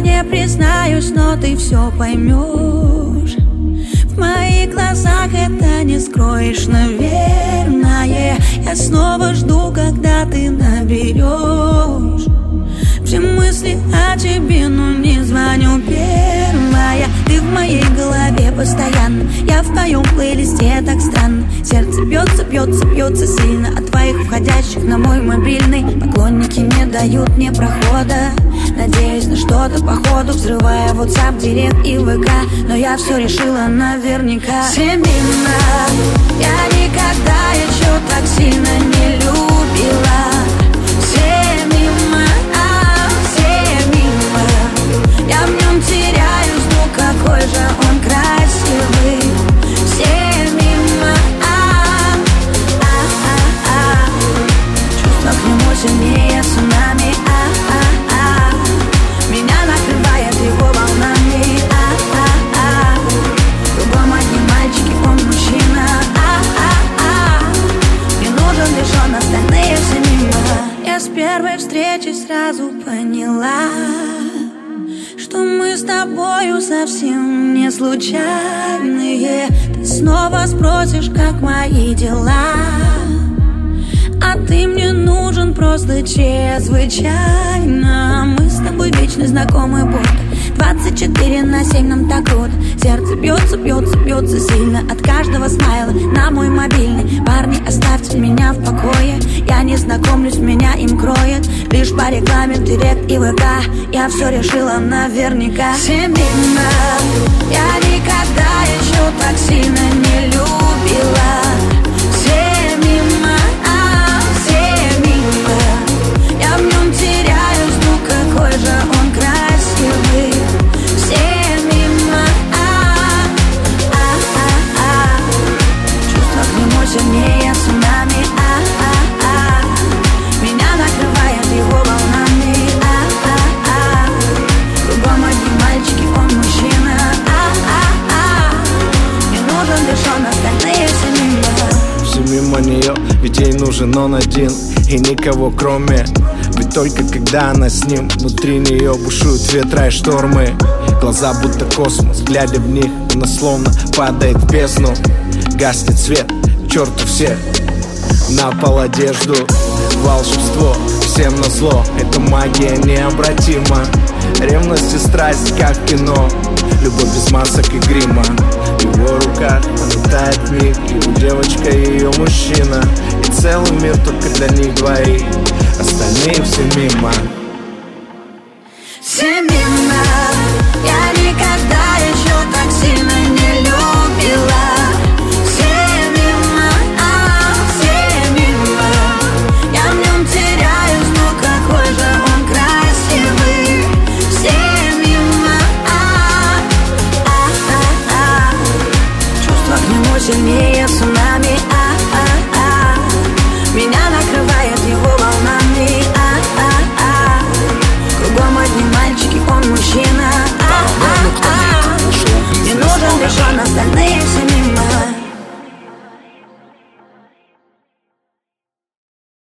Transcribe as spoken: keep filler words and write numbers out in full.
не признаюсь, но ты все поймешь. В моих глазах это не скроешь, наверное. Я снова жду, когда ты наберешь. Все мысли о тебе, но не звоню первая. Ты в моей голове постоянно, я в твоем плейлисте, так странно. Сердце бьется, бьется, бьется сильно от твоих входящих на мой мобильный. Поклонники не дают мне прохода, надеюсь на что-то походу, взрывая WhatsApp, Директ и ВК. Но я все решила наверняка. Все мимо, я никогда еще так сильно не любила. Все мимо, а, все мимо. Я в нем теряюсь, ну какой же он красивый. Все мимо, а, а, а, а. Чувства к нему сильнее цунами, а, а, а. Меня накрывает его волнами, а, а, а. Кругом одни мальчики, он мужчина, а, а, а. Не нужен лишь он, остальные все мимо. Я с первой встречи сразу поняла, что мы с тобою совсем не случайные. Ты снова спросишь, как мои дела, а ты мне нужен просто чрезвычайно. Мы с тобой вечно знакомы, будто двадцать четыре на семь, нам так круто. Сердце бьется, бьется, бьется сильно от каждого смайла на мой мобильный. Парни, оставьте меня в покое, я не знакомлюсь, меня им кроет лишь по рекламе в Директ и ВК. Я все решила наверняка. Все мимо, я никогда еще так сильно не любила. Все мимо, а, все мимо. Я в нем теряюсь, ну какой же он красивый. Все мимо, а, а, а, а. Чувства к нему сильнее цунами, а, а, а. Меня накрывает его волнами, а, а, а. Кругом одни мальчики, он мужчина, а, а, а. Не нужен лишь он, остальные все мимо. Все мимо нее, ведь ей нужен он один и никого кроме. Ведь только когда она с ним, внутри нее бушуют ветра и штормы. Глаза будто космос, глядя в них, она словно падает в бездну. Гаснет свет, к черту все, на пол одежду. Волшебство, всем назло, эта магия необратима. Ревность и страсть, как в кино, любовь без масок и грима. В его руках летает миг, его девочка и ее мужчина. И целый мир только для них двоих.